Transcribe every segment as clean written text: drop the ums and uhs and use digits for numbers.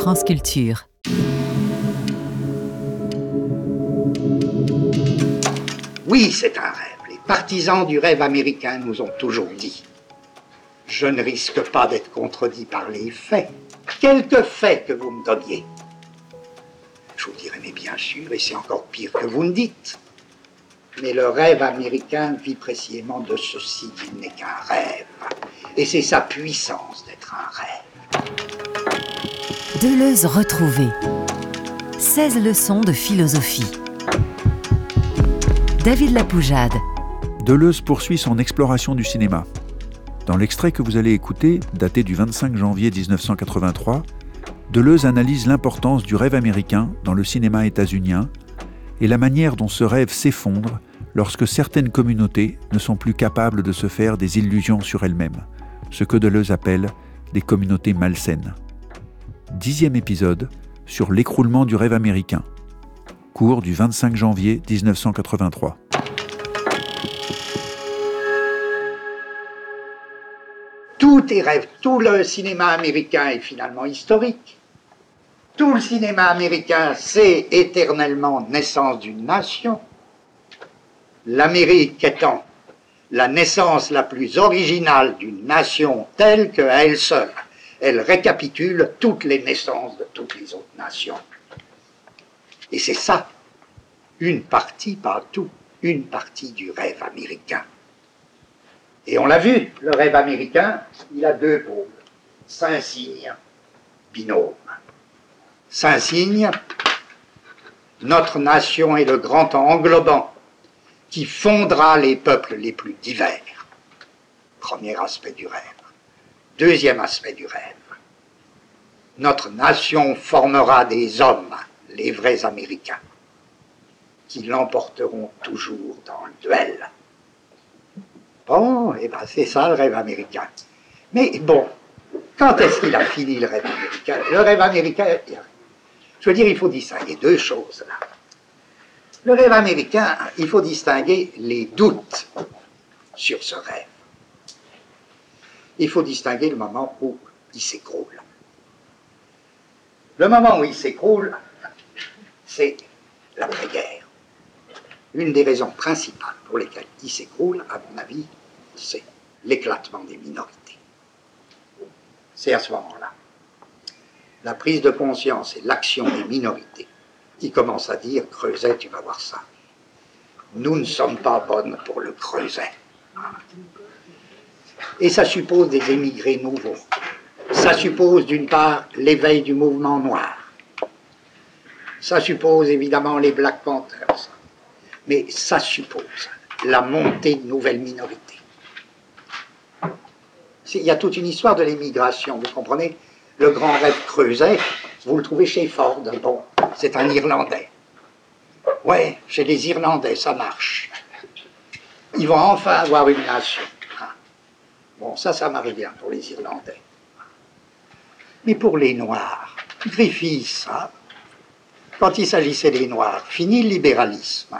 France Culture. Oui, c'est un rêve. Les partisans du rêve américain nous ont toujours dit. Je ne risque pas d'être contredit par les faits. Quelques faits que vous me donniez. Je vous dirais, mais bien sûr, et c'est encore pire que vous me dites. Mais le rêve américain vit précisément de ceci qu'il n'est qu'un rêve. Et c'est sa puissance d'être un rêve. Deleuze retrouvé. 16 leçons de philosophie. David Lapoujade. Deleuze poursuit son exploration du cinéma. Dans l'extrait que vous allez écouter, daté du 25 janvier 1983, Deleuze analyse l'importance du rêve américain dans le cinéma états-unien et la manière dont ce rêve s'effondre lorsque certaines communautés ne sont plus capables de se faire des illusions sur elles-mêmes, ce que Deleuze appelle des communautés malsaines. 10e épisode sur l'écroulement du rêve américain. Cours du 25 janvier 1983. Tout est rêve. Tout le cinéma américain est finalement historique. Tout le cinéma américain, c'est éternellement naissance d'une nation. L'Amérique étant la naissance la plus originale d'une nation telle qu'à elle seule, elle récapitule toutes les naissances de toutes les autres nations. Et c'est ça, une partie, pas tout, une partie du rêve américain. Et on l'a vu, le rêve américain, il a deux pôles. Saint-Signe, binôme. Saint-Signe, notre nation est le grand englobant qui fondera les peuples les plus divers. Premier aspect du rêve. Deuxième aspect du rêve. Notre nation formera des hommes, les vrais Américains, qui l'emporteront toujours dans le duel. Bon, et ben c'est ça le rêve américain. Mais bon, quand est-ce qu'il a fini le rêve américain? Le rêve américain, je veux dire, il faut distinguer deux choses là. Le rêve américain, il faut distinguer les doutes sur ce rêve. Il faut distinguer le moment où il s'écroule. Le moment où il s'écroule, c'est l'après-guerre. Une des raisons principales pour lesquelles il s'écroule, à mon avis, c'est l'éclatement des minorités. C'est à ce moment-là, la prise de conscience et l'action des minorités qui commencent à dire « Creuset, tu vas voir ça. Nous ne sommes pas bonnes pour le Creuset. » Et ça suppose des émigrés nouveaux. Ça suppose d'une part l'éveil du mouvement noir. Ça suppose évidemment les Black Panthers. Mais ça suppose la montée de nouvelles minorités. Il y a toute une histoire de l'émigration, vous comprenez? Le grand rêve Creuset, vous le trouvez chez Ford. Bon, c'est un Irlandais. Ouais, chez les Irlandais, ça marche. Ils vont enfin avoir une nation. Bon, ça marche bien pour les Irlandais. Mais pour les Noirs, Griffiths, quand il s'agissait des Noirs, fini le libéralisme.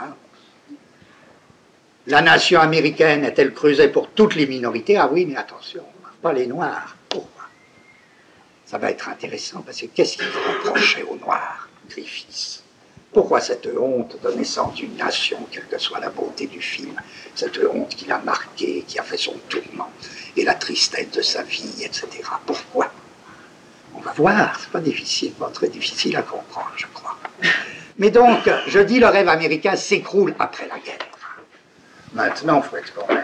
La nation américaine est-elle creusée pour toutes les minorités? Ah oui, mais attention, pas les Noirs. Pourquoi? Ça va être intéressant, parce que qu'est-ce qu'il reprochait aux Noirs, Griffiths? Pourquoi cette honte de naissance d'une nation, quelle que soit la beauté du film, cette honte qui l'a marqué, qui a fait son tourment, et la tristesse de sa vie, etc. Pourquoi? On va voir, c'est pas difficile, pas très difficile à comprendre, je crois. Mais donc, je dis le rêve américain s'écroule après la guerre. Maintenant, il faut être quand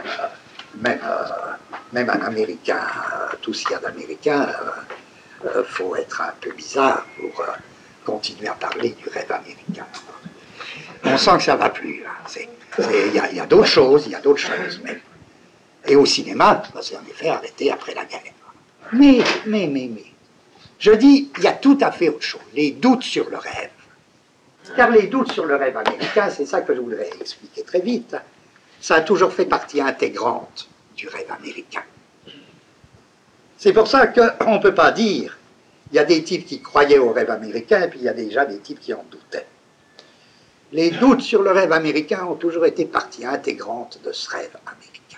même un Américain, tout ce qu'il y a d'Américain, faut être un peu bizarre pour continuer à parler du rêve américain. On sent que ça ne va plus. Il y a d'autres choses, mais... Et au cinéma, ça s'est en effet arrêté après la guerre. Mais, je dis, il y a tout à fait autre chose, les doutes sur le rêve. Car les doutes sur le rêve américain, c'est ça que je voudrais expliquer très vite, ça a toujours fait partie intégrante du rêve américain. C'est pour ça qu'on ne peut pas dire, il y a des types qui croyaient au rêve américain, et puis il y a déjà des types qui en doutaient. Les doutes sur le rêve américain ont toujours été partie intégrante de ce rêve américain.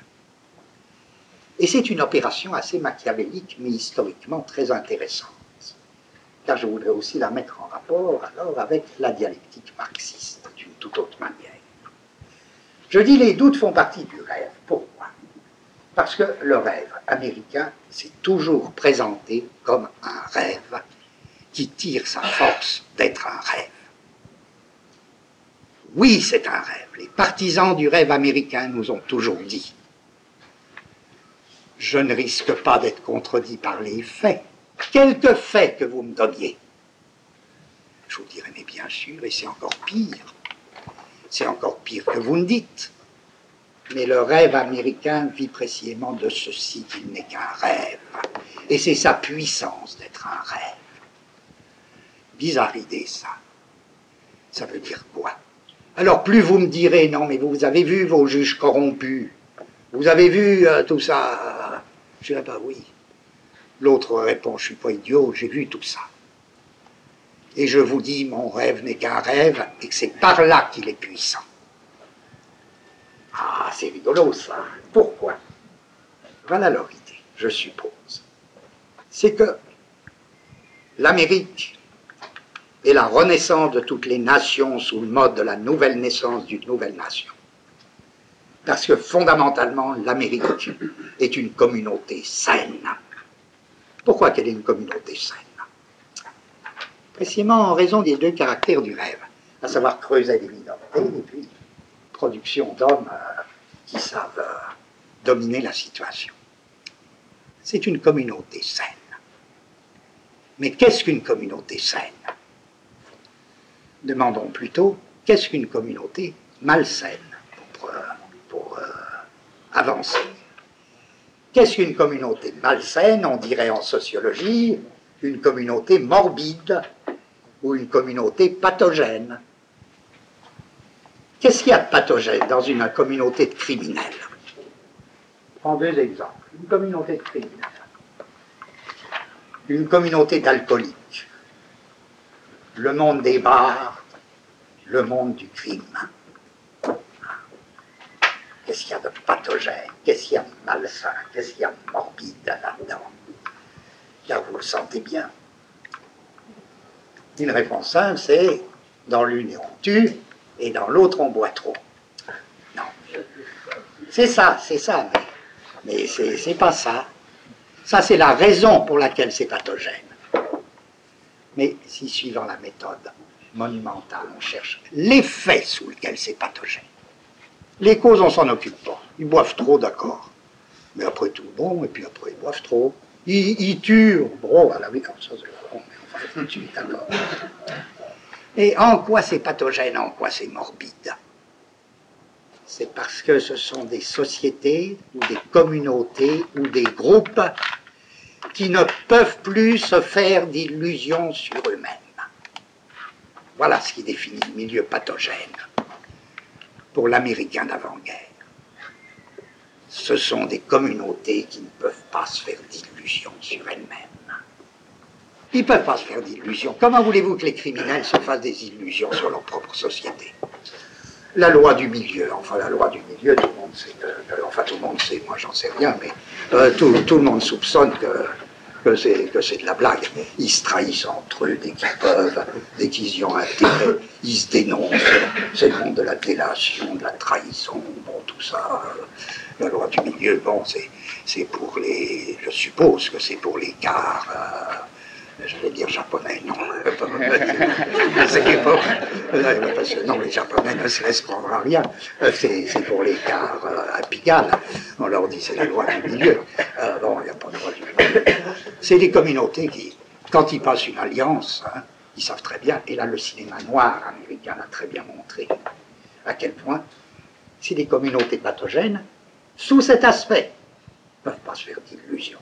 Et c'est une opération assez machiavélique, mais historiquement très intéressante. car je voudrais aussi la mettre en rapport alors avec la dialectique marxiste d'une toute autre manière. Je dis les doutes font partie du rêve. Pourquoi? Parce que le rêve américain s'est toujours présenté comme un rêve qui tire sa force d'être un rêve. Oui, c'est un rêve. Les partisans du rêve américain nous ont toujours dit. Je ne risque pas d'être contredit par les faits. Quelques faits que vous me donniez. Je vous dirais, mais bien sûr, et c'est encore pire. C'est encore pire que vous me dites. Mais le rêve américain vit précisément de ceci qu'il n'est qu'un rêve. Et c'est sa puissance d'être un rêve. Bizarre idée, ça. Ça veut dire quoi? Alors plus vous me direz, non mais vous avez vu vos juges corrompus, vous avez vu tout ça, je dirais bah oui. L'autre répond, je ne suis pas idiot, j'ai vu tout ça. Et je vous dis, mon rêve n'est qu'un rêve et que c'est par là qu'il est puissant. Ah, c'est rigolo ça. Pourquoi? Voilà leur idée, je suppose. C'est que l'Amérique et la renaissance de toutes les nations sous le mode de la nouvelle naissance d'une nouvelle nation. Parce que fondamentalement, l'Amérique est une communauté saine. Pourquoi qu'elle est une communauté saine? Précisément en raison des deux caractères du rêve, à savoir creuser des minorités et puis production d'hommes qui savent dominer la situation. C'est une communauté saine. Mais qu'est-ce qu'une communauté saine? Demandons plutôt, qu'est-ce qu'une communauté malsaine pour avancer? Qu'est-ce qu'une communauté malsaine? On dirait en sociologie une communauté morbide ou une communauté pathogène. Qu'est-ce qu'il y a de pathogène dans une communauté de criminels? Je prends deux exemples. Une communauté de criminels. Une communauté d'alcooliques. Le monde des bars, le monde du crime. Qu'est-ce qu'il y a de pathogène? Qu'est-ce qu'il y a de malsain? Qu'est-ce qu'il y a de morbide là-dedans? Car vous le sentez bien. Une réponse simple, c'est dans l'une on tue et dans l'autre on boit trop. Non. C'est ça, mais c'est pas ça. Ça, c'est la raison pour laquelle c'est pathogène. Mais si, suivant la méthode monumentale, on cherche l'effet sous lequel c'est pathogène. Les causes, on s'en occupe pas. Ils boivent trop, d'accord. Mais après tout, bon, et puis après, ils boivent trop. Ils tuent, bon, à la vie, comme ça, c'est bon, mais enfin, ils tuent, d'accord. Et en quoi c'est pathogène, en quoi c'est morbide? C'est parce que ce sont des sociétés, ou des communautés, ou des groupes qui ne peuvent plus se faire d'illusions sur eux-mêmes. Voilà ce qui définit le milieu pathogène pour l'Américain d'avant-guerre. Ce sont des communautés qui ne peuvent pas se faire d'illusions sur elles-mêmes. Ils ne peuvent pas se faire d'illusions. Comment voulez-vous que les criminels se fassent des illusions sur leur propre société? La loi du milieu, enfin la loi du milieu, tout le monde sait, tout le monde sait, moi j'en sais rien, mais tout le monde soupçonne que c'est de la blague. Ils se trahissent entre eux dès qu'ils peuvent, dès qu'ils y ont intérêt, ils se dénoncent. C'est le monde de la délation, de la trahison, bon tout ça. La loi du milieu, bon c'est pour les, je suppose que c'est pour les quarts. Je vais dire japonais, non. C'est pas, parce que non, les japonais ne se laissent prendre à rien. C'est pour les quarts à Pigalle. On leur dit c'est la loi du milieu. Bon, il n'y a pas de loi du milieu. C'est des communautés qui, quand ils passent une alliance, hein, ils savent très bien, et là le cinéma noir américain l'a très bien montré, à quel point c'est des communautés pathogènes sous cet aspect. Ils ne peuvent pas se faire d'illusions.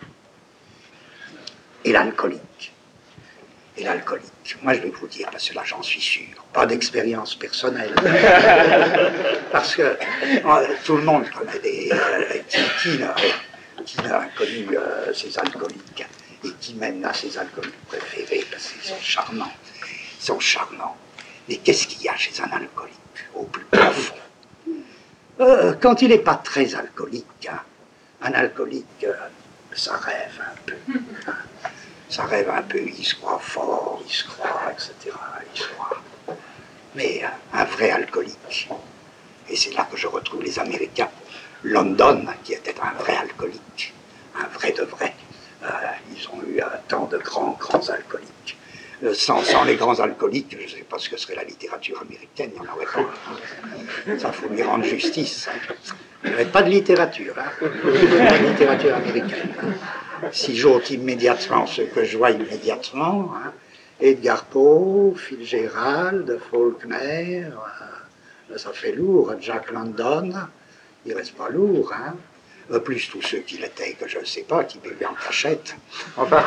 Et l'alcoolique. Et l'alcoolique, moi je vais vous dire, parce que là j'en suis sûr, pas d'expérience personnelle, parce que tout le monde connaît des... qui n'a connu ces alcooliques, et qui mène à ses alcooliques préférés, parce qu'ils sont charmants, Mais qu'est-ce qu'il y a chez un alcoolique, au plus profond? Quand il n'est pas très alcoolique, hein, un alcoolique, ça rêve un peu. Hein. Ça rêve un peu, il se croit fort, il se croit, etc. Il se croit. Mais un vrai alcoolique, et c'est là que je retrouve les Américains, London, qui était un vrai alcoolique, un vrai de vrai. Ils ont eu tant de grands alcooliques. Sans les grands alcooliques, je ne sais pas ce que serait la littérature américaine, il n'y en aurait pas. Ça, il faut lui rendre justice. Il n'y aurait pas de littérature, pas de littérature américaine. Si j'ôte immédiatement ce que je vois immédiatement, Edgar Poe, Fitzgerald, Faulkner, ça fait lourd, Jack London, il ne reste pas lourd, plus tous ceux qu'il était, que je ne sais pas, qui buvaient en cachette. Enfin,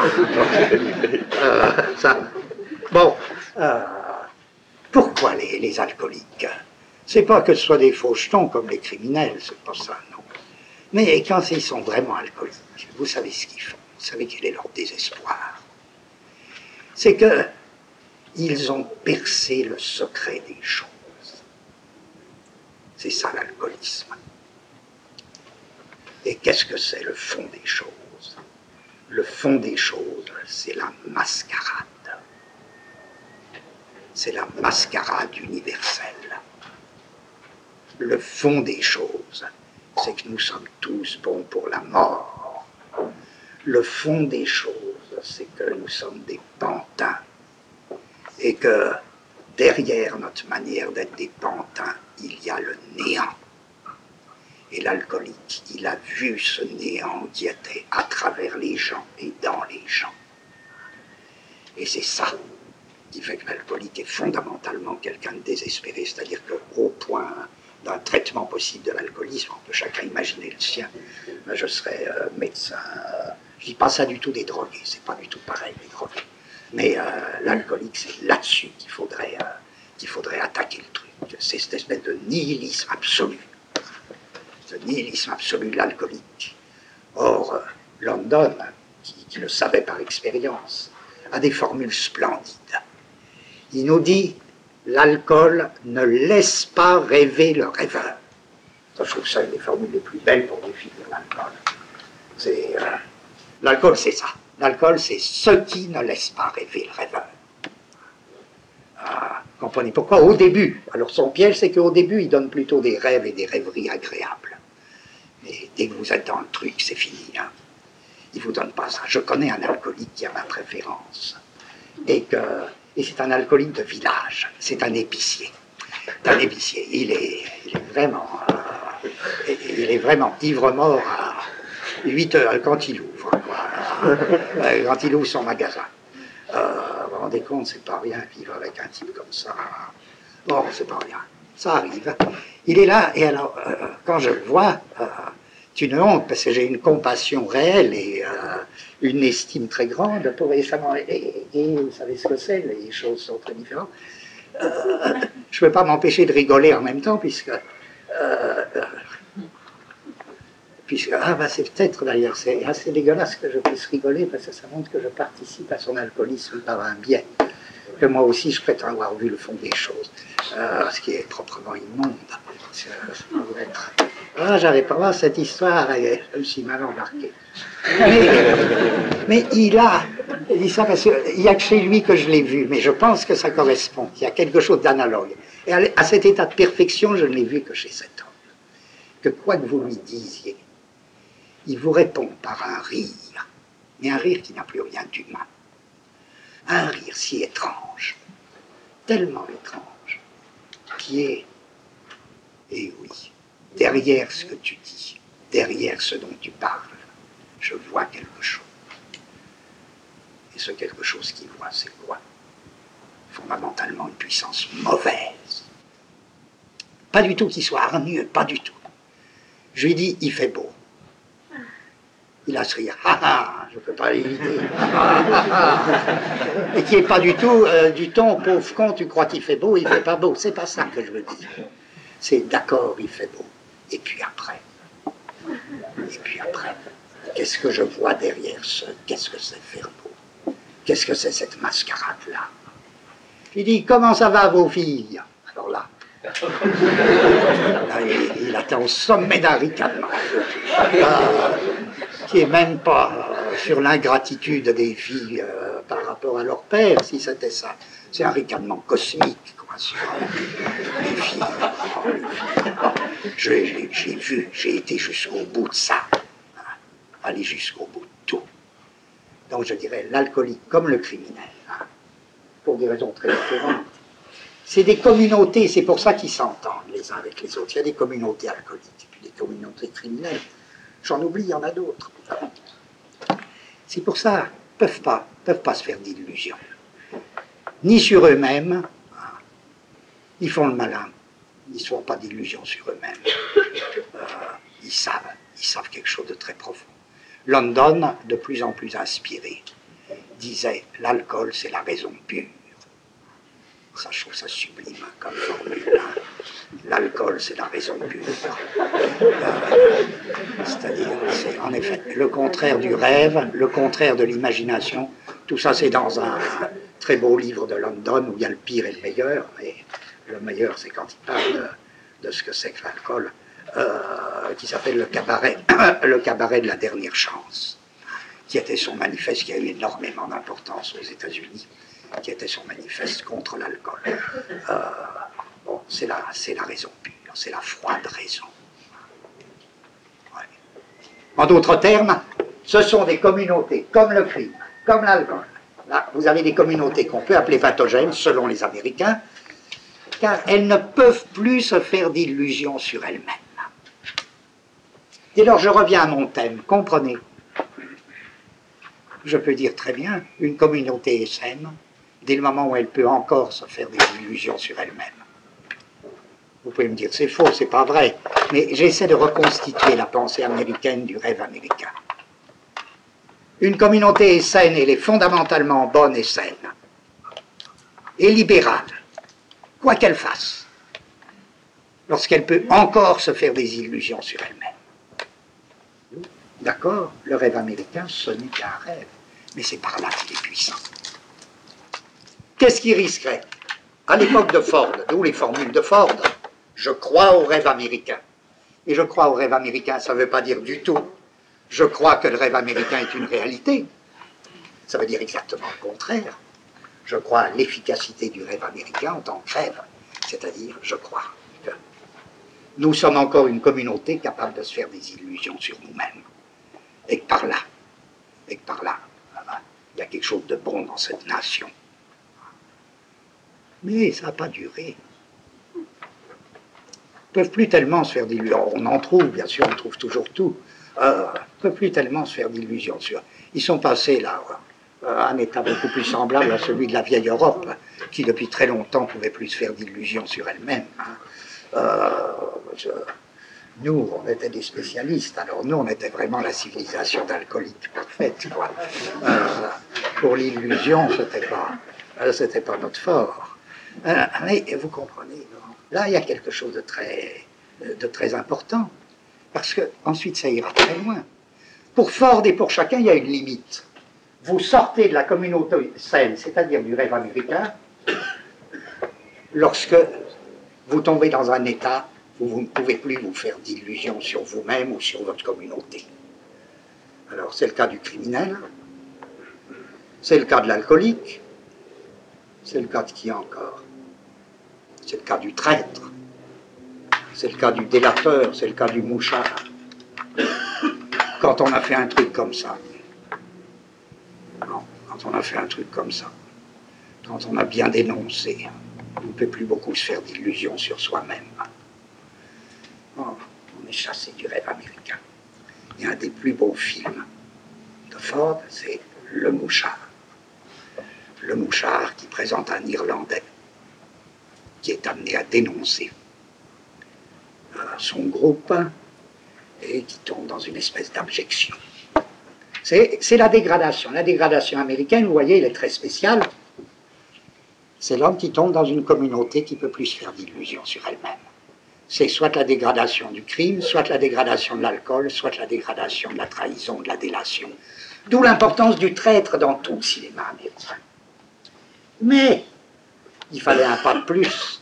ça. Bon, pourquoi les alcooliques? C'est pas que ce soit des faux jetons comme les criminels, c'est pas ça, non. Mais quand ils sont vraiment alcooliques, vous savez ce qu'ils font, vous savez quel est leur désespoir. C'est que ils ont percé le secret des choses. C'est ça l'alcoolisme. Et qu'est-ce que c'est le fond des choses? Le fond des choses, c'est la mascarade. C'est la mascarade universelle. Le fond des choses, c'est que nous sommes tous bons pour la mort. Le fond des choses, c'est que nous sommes des pantins. Et que derrière notre manière d'être des pantins, il y a le néant. Et l'alcoolique, il a vu ce néant qui était à travers les gens et dans les gens. Et c'est ça qui fait que l'alcoolique est fondamentalement quelqu'un de désespéré, c'est-à-dire qu'au point d'un traitement possible de l'alcoolisme, on peut chacun imaginer le sien. Je serais médecin, je dis pas ça du tout des drogués, c'est pas du tout pareil les drogués. Mais l'alcoolique, c'est là-dessus qu'il faudrait attaquer le truc. C'est cette espèce de nihilisme absolu. Ce nihilisme absolu de l'alcoolique. Or, London, qui le savait par expérience, a des formules splendides. Il nous dit, l'alcool ne laisse pas rêver le rêveur. Je trouve ça une des formules les plus belles pour définir l'alcool. L'alcool, c'est ça. L'alcool, c'est ce qui ne laisse pas rêver le rêveur. Comprenez pourquoi? Au début. Alors son piège, c'est qu'au début, il donne plutôt des rêves et des rêveries agréables. Mais dès que vous êtes dans le truc, c'est fini. Il ne vous donne pas ça. Je connais un alcoolique qui a ma préférence. Et c'est un alcoolique de village. C'est un épicier. C'est un épicier. Il est vraiment ivre-mort à 8 heures quand il ouvre. Quand il ouvre son magasin. Vous vous rendez compte, c'est pas rien vivre avec un type comme ça. Bon, c'est pas rien. Ça arrive. Il est là, et alors, quand je le vois, c'est une honte, parce que j'ai une compassion réelle et une estime très grande pour récemment. Et vous savez ce que c'est, les choses sont très différentes. Je ne peux pas m'empêcher de rigoler en même temps, puisque c'est peut-être d'ailleurs, c'est assez dégueulasse que je puisse rigoler, parce que ça montre que je participe à son alcoolisme par un biais. Que moi aussi, je prétends avoir vu le fond des choses, ce qui est proprement immonde. J'avais pas voir cette histoire, je me suis mal embarqué. Mais il dit ça parce qu'il n'y a que chez lui que je l'ai vu, mais je pense que ça correspond, qu'il y a quelque chose d'analogue. Et à cet état de perfection, je ne l'ai vu que chez cet homme. Que quoi que vous lui disiez, il vous répond par un rire, mais un rire qui n'a plus rien d'humain. Un rire si étrange, tellement étrange, qui est, et oui, derrière ce que tu dis, derrière ce dont tu parles, je vois quelque chose. Et ce quelque chose qu'il voit, c'est quoi? Fondamentalement une puissance mauvaise. Pas du tout qu'il soit hargneux, pas du tout. Je lui dis, il fait beau. Il a ce rire, je ne peux pas l'éviter. Et qui n'est pas du tout du ton, pauvre con, tu crois qu'il fait beau, il ne fait pas beau. C'est pas ça que je veux dire. C'est d'accord, il fait beau. Et puis après, qu'est-ce que je vois derrière ce? Qu'est-ce que c'est faire beau? Qu'est-ce que c'est cette mascarade-là? Il dit, comment ça va vos filles? Alors là, il atteint au sommet d'un ricanement. Qui est même pas sur l'ingratitude des filles par rapport à leur père, si c'était ça. C'est un ricanement cosmique, quoi, sur les filles. J'ai vu, j'ai été jusqu'au bout de ça. Aller jusqu'au bout de tout. Donc je dirais l'alcoolique comme le criminel, hein, pour des raisons très différentes. C'est des communautés, c'est pour ça qu'ils s'entendent les uns avec les autres. Il y a des communautés alcooliques et puis des communautés criminelles. J'en oublie, il y en a d'autres. C'est pour ça qu'ils ne peuvent pas se faire d'illusions. Ni sur eux-mêmes, hein, ils font le malin. Ils ne se font pas d'illusions sur eux-mêmes. Ils savent quelque chose de très profond. London, de plus en plus inspiré, disait « l'alcool, c'est la raison pure ». Ça, je trouve ça sublime comme formule. Hein. L'alcool, c'est la raison pure. C'est-à-dire, c'est en effet le contraire du rêve, le contraire de l'imagination. Tout ça, c'est dans un très beau livre de London où il y a le pire et le meilleur. Mais le meilleur, c'est quand il parle de ce que c'est que l'alcool, qui s'appelle le cabaret de la dernière chance, qui était son manifeste, qui a eu énormément d'importance aux États-Unis, qui était son manifeste contre l'alcool. Bon, c'est la raison pure, c'est la froide raison. Ouais. En d'autres termes, ce sont des communautés comme le crime, comme l'alcool. Là, vous avez des communautés qu'on peut appeler pathogènes, selon les Américains, car elles ne peuvent plus se faire d'illusions sur elles-mêmes. Dès lors, je reviens à mon thème, comprenez. Je peux dire très bien, une communauté est saine, dès le moment où elle peut encore se faire des illusions sur elle-même. Vous pouvez me dire, c'est faux, c'est pas vrai, mais j'essaie de reconstituer la pensée américaine du rêve américain. Une communauté est saine, elle est fondamentalement bonne et saine, et libérale, quoi qu'elle fasse, lorsqu'elle peut encore se faire des illusions sur elle-même. D'accord, le rêve américain, ce n'est qu'un rêve, mais c'est par là qu'il est puissant. Qu'est-ce qui risquerait? À l'époque de Ford, d'où les formules de Ford, je crois au rêve américain. Et je crois au rêve américain, ça ne veut pas dire du tout, je crois que le rêve américain est une réalité. Ça veut dire exactement le contraire. Je crois à l'efficacité du rêve américain en tant que rêve. C'est-à-dire, je crois que nous sommes encore une communauté capable de se faire des illusions sur nous-mêmes. Et que par là, il y a quelque chose de bon dans cette nation. Mais ça n'a pas duré. Ils ne peuvent plus tellement se faire d'illusions. On en trouve, bien sûr, on trouve toujours tout. Ils ne peuvent plus tellement se faire d'illusions sur. Ils sont passés là, à un état beaucoup plus semblable à celui de la vieille Europe, qui depuis très longtemps ne pouvait plus se faire d'illusions sur elle-même. Nous, on était des spécialistes, alors nous, on était vraiment la civilisation d'alcooliques parfaite, quoi. Pour l'illusion, c'était pas notre fort. Mais vous comprenez, là, il y a quelque chose de très important, parce que ensuite, ça ira très loin. Pour Ford et pour chacun, il y a une limite. Vous sortez de la communauté saine, c'est-à-dire du rêve américain, lorsque vous tombez dans un état où vous ne pouvez plus vous faire d'illusions sur vous-même ou sur votre communauté. Alors, c'est le cas du criminel, c'est le cas de l'alcoolique, c'est le cas de qui encore? C'est le cas du traître, c'est le cas du délateur, c'est le cas du mouchard. Quand on a fait un truc comme ça, quand on a fait un truc comme ça, quand on a bien dénoncé, on ne peut plus beaucoup se faire d'illusions sur soi-même. Oh, on est chassé du rêve américain. Et un des plus beaux films de Ford, c'est Le Mouchard. Le Mouchard qui présente un Irlandais qui est amené à dénoncer son groupe et qui tombe dans une espèce d'abjection. C'est la dégradation. La dégradation américaine, vous voyez, elle est très spéciale. C'est l'homme qui tombe dans une communauté qui ne peut plus se faire d'illusions sur elle-même. C'est soit la dégradation du crime, soit la dégradation de l'alcool, soit la dégradation de la trahison, de la délation. D'où l'importance du traître dans tout le cinéma américain. Mais il fallait un pas de plus.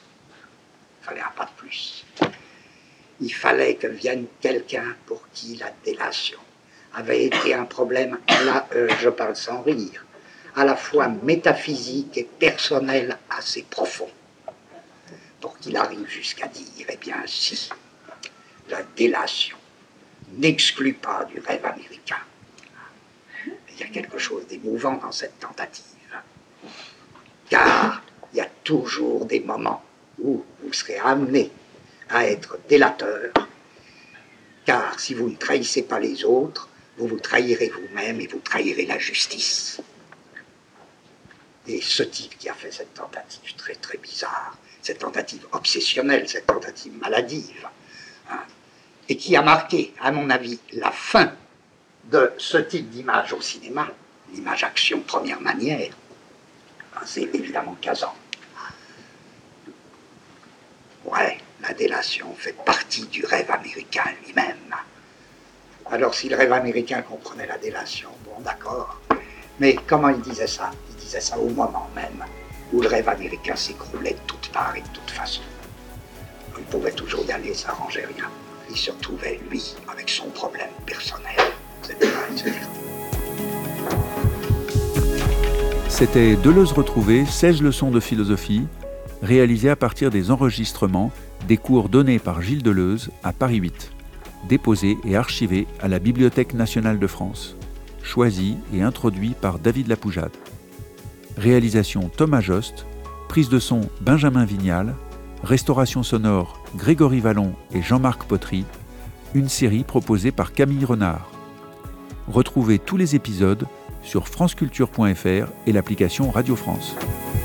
Il fallait que vienne quelqu'un pour qui la délation avait été un problème, je parle sans rire, à la fois métaphysique et personnel assez profond, pour qu'il arrive jusqu'à dire, eh bien si, la délation n'exclut pas du rêve américain. Il y a quelque chose d'émouvant dans cette tentative, car il y a toujours des moments où vous serez amené à être délateur, car si vous ne trahissez pas les autres, vous vous trahirez vous-même et vous trahirez la justice. Et ce type qui a fait cette tentative très très bizarre, cette tentative obsessionnelle, cette tentative maladive, et qui a marqué, à mon avis, la fin de ce type d'image au cinéma, l'image action première manière, c'est évidemment Kazan. Ouais, la délation fait partie du rêve américain lui-même. Alors si le rêve américain comprenait la délation, bon d'accord, mais comment il disait ça? Il disait ça au moment même où le rêve américain s'écroulait de toutes parts et de toutes façons. Il pouvait toujours y aller, ça n'arrangeait rien. Il se retrouvait, lui, avec son problème personnel, etc., etc. C'était Deleuze retrouvé, 16 leçons de philosophie, réalisées à partir des enregistrements des cours donnés par Gilles Deleuze à Paris 8, déposés et archivés à la Bibliothèque nationale de France, choisis et introduits par David Lapoujade. Réalisation Thomas Jost, prise de son Benjamin Vignal, restauration sonore Grégory Vallon et Jean-Marc Potry, une série proposée par Camille Renard. Retrouvez tous les épisodes sur franceculture.fr et l'application Radio France.